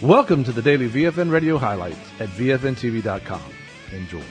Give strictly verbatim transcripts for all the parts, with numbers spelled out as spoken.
Welcome to the daily V F N Radio highlights at V F N T V dot com. Enjoy.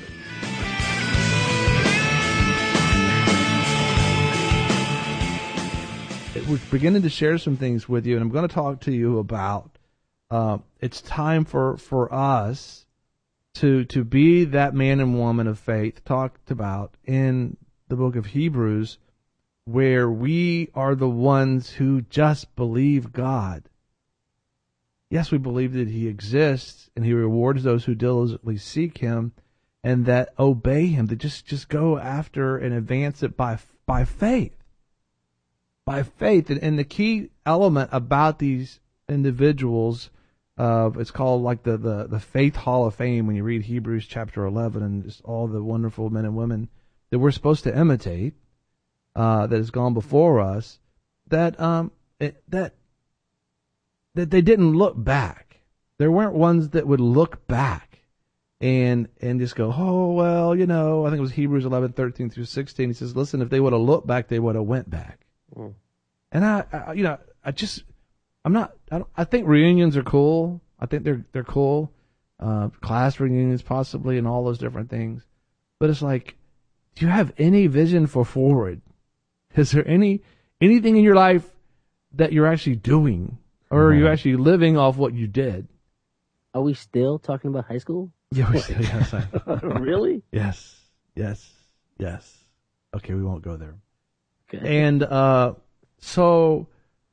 We're beginning to share some things with you, and I'm going to talk to you about uh, it's time for, for us to to be that man and woman of faith talked about in the book of Hebrews, where we are the ones who just believe God. Yes, we believe that He exists, and He rewards those who diligently seek Him, and that obey Him, that just, just go after and advance it by by faith. By faith. And, and the key element about these individuals, uh, it's called like the, the, the Faith Hall of Fame when you read Hebrews chapter eleven, and just all the wonderful men and women that we're supposed to imitate, uh, that has gone before us, that um it, that that they didn't look back. There weren't ones that would look back and and just go, oh, well, you know, I think it was Hebrews eleven, thirteen through sixteen. He says, listen, if they would have looked back, they would have went back. Mm. And I, I, you know, I just, I'm not, I, don't, I think reunions are cool. I think they're, they're cool. Uh, class reunions possibly and all those different things. But it's like, do you have any vision for forward? Is there any, anything in your life that you're actually doing? Or are you actually living off what you did? Are we still talking about high school? Yeah, we still, yes. I, Really? Yes, yes, yes. Okay, we won't go there. Okay. And uh, so,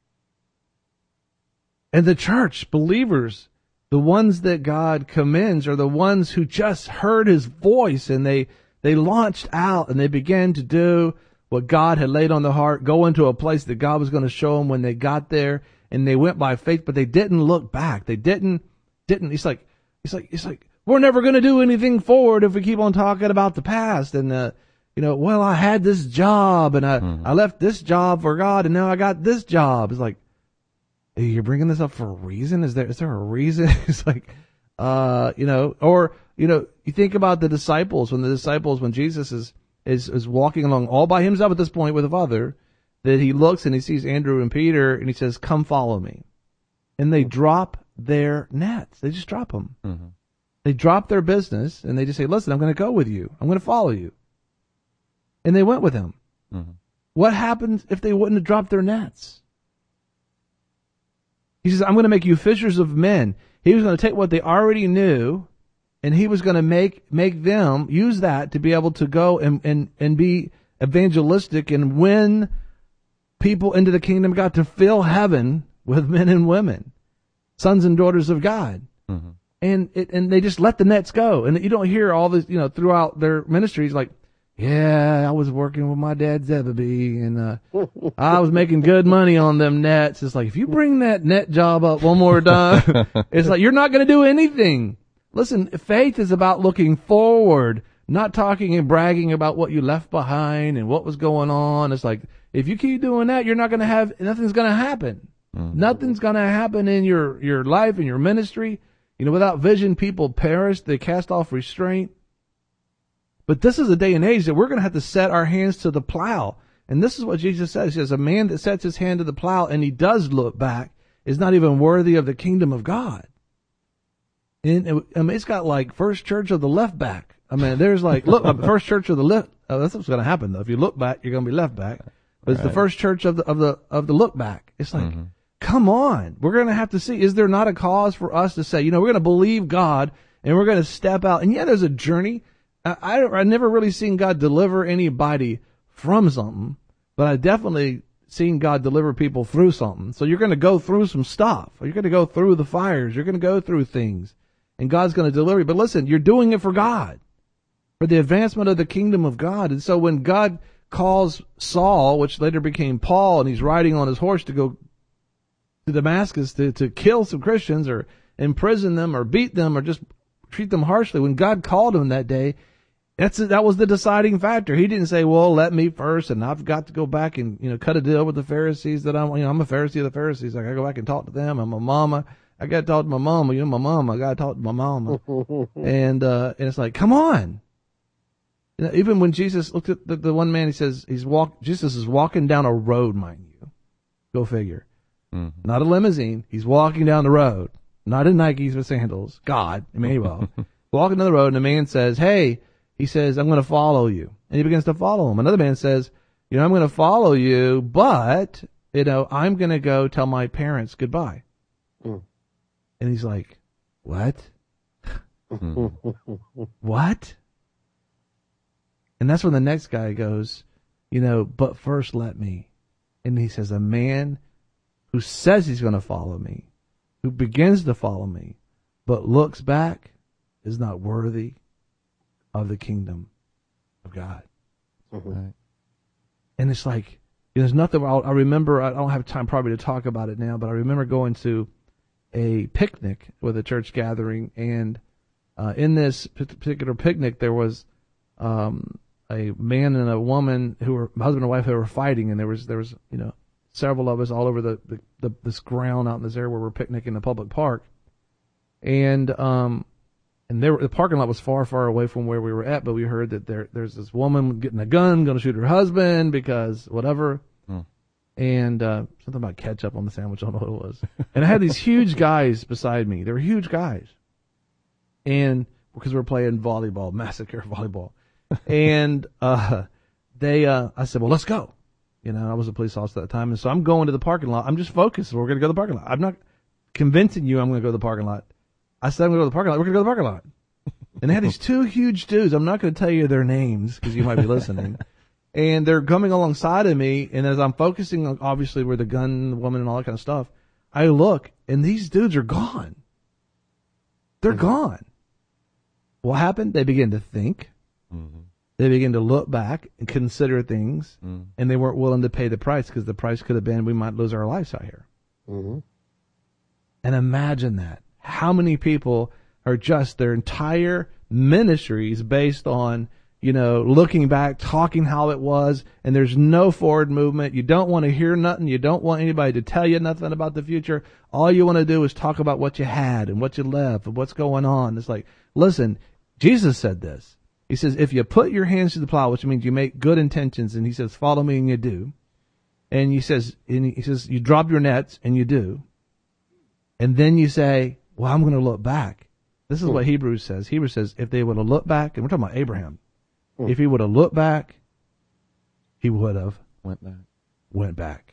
and the church, believers, the ones that God commends are the ones who just heard His voice, and they, they launched out and they began to do what God had laid on their heart, go into a place that God was going to show them when they got there. And they went by faith, but they didn't look back. They didn't, didn't, it's like, it's like, it's like, we're never going to do anything forward if we keep on talking about the past. And, uh, you know, well, I had this job and I, mm-hmm. I left this job for God and now I got this job. It's like, hey, you're bringing this up for a reason? Is there, is there a reason? It's like, uh, you know, or, you know, you think about the disciples, when the disciples, when Jesus is, is, is walking along all by himself at this point with the Father, that he looks and he sees Andrew and Peter and he says, come follow me. And they drop their nets. They just drop them. Mm-hmm. They drop their business and they just say, listen, I'm going to go with you. I'm going to follow you. And they went with him. Mm-hmm. What happened if they wouldn't have dropped their nets? He says, I'm going to make you fishers of men. He was going to take what they already knew and he was going to make, make them use that to be able to go and, and, and be evangelistic and win people into the kingdom of God, to fill heaven with men and women, sons and daughters of God. Mm-hmm. And it, and they just let the nets go. And you don't hear all this, you know, throughout their ministries, like, yeah, I was working with my dad Zebedee and, uh, I was making good money on them nets. It's like, if you bring that net job up one more time, it's like, you're not going to do anything. Listen, faith is about looking forward, not talking and bragging about what you left behind and what was going on. It's like, if you keep doing that, you're not going to have, nothing's going to happen. Mm-hmm. Nothing's going to happen in your, your life and your ministry. You know, without vision, people perish. They cast off restraint. But this is a day and age that we're going to have to set our hands to the plow. And this is what Jesus says. He says, a man that sets his hand to the plow and he does look back is not even worthy of the kingdom of God. And it, I mean, it's got like First Church of the left back. I mean, there's like, look, First Church of the left. Oh, that's what's going to happen though. If you look back, you're going to be left back. But it's right. The first church of the, of the, of the look back. It's like, mm-hmm. Come on. We're going to have to see, is there not a cause for us to say, you know, we're going to believe God and we're going to step out. And yeah, there's a journey. I, I, I never really seen God deliver anybody from something, but I definitely seen God deliver people through something. So you're going to go through some stuff. You're going to go through the fires. You're going to go through things and God's going to deliver you. But listen, you're doing it for God, for the advancement of the kingdom of God. And so when God calls Saul, which later became Paul, and he's riding on his horse to go to Damascus to, to kill some Christians or imprison them or beat them or just treat them harshly. When God called him that day, that's that was the deciding factor. He didn't say, well, let me first, and I've got to go back and, you know, cut a deal with the Pharisees that I'm, you know, I'm a Pharisee of the Pharisees. I got to go back and talk to them. I'm a mama. I got to talk to my mama. You know, my mama. I got to talk to my mama. and, uh, and it's like, come on. You know, even when Jesus looked at the, the one man, he says he's walk. Jesus is walking down a road, mind you. Go figure. Mm-hmm. Not a limousine. He's walking down the road. not in Nikes with sandals, God, Emmanuel, walking down the road, and a man says, hey, he says, I'm going to follow you. And he begins to follow him. Another man says, you know, I'm going to follow you, but, you know, I'm going to go tell my parents goodbye. Mm. And he's like, what? What? And that's when the next guy goes, you know, but first let me. And he says, a man who says he's going to follow me, who begins to follow me, but looks back, is not worthy of the kingdom of God. Mm-hmm. Right. And it's like, you know, there's nothing, I'll, I remember, I don't have time probably to talk about it now, but I remember going to a picnic with a church gathering, and uh, in this particular picnic, there was um, a man and a woman who were husband and wife who were fighting, and there was there was you know several of us all over the, the, the this ground out in this area where we're picnicking in the public park, and um and there the parking lot was far far away from where we were at, but we heard that there there's this woman getting a gun, going to shoot her husband because whatever. Hmm. And uh, something about ketchup on the sandwich, I don't know what it was. And I had these huge guys beside me. They were huge guys. And because we were playing volleyball, massacre volleyball. And uh, they, uh, I said, well, let's go. You know, I was a police officer at the time. And so I'm going to the parking lot. I'm just focused. We're going to go to the parking lot. I'm not convincing you I'm going to go to the parking lot. I said I'm going to go to the parking lot. We're going to go to the parking lot. And they had these two huge dudes. I'm not going to tell you their names because you might be listening. And they're coming alongside of me, and as I'm focusing on, obviously, where the gun, the woman, and all that kind of stuff, I look, and these dudes are gone. They're mm-hmm. gone. What happened? They began to think. Mm-hmm. They began to look back and consider things, mm-hmm. and they weren't willing to pay the price, because the price could have been we might lose our lives out here. Mm-hmm. And imagine that. How many people are just, their entire ministries based on, you know, looking back, talking how it was, and there's no forward movement. You don't want to hear nothing. You don't want anybody to tell you nothing about the future. All you want to do is talk about what you had and what you left and what's going on. It's like, listen, Jesus said this. He says, if you put your hands to the plow, which means you make good intentions, and he says, follow me, and you do. And he says, and he says, you drop your nets, and you do. And then you say, well, I'm going to look back. This is what Hebrews says. Hebrews says, if they would have looked back, and we're talking about Abraham, if he would have looked back, he would have went back. Went back.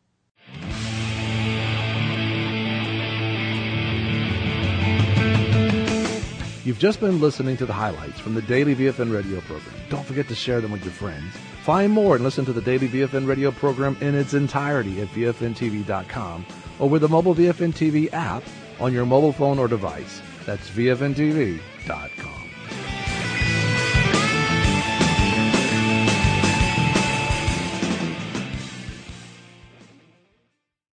You've just been listening to the highlights from the Daily V F N radio program. Don't forget to share them with your friends. Find more and listen to the Daily V F N radio program in its entirety at V F N T V dot com or with the mobile V F N T V app on your mobile phone or device. That's V F N T V dot com.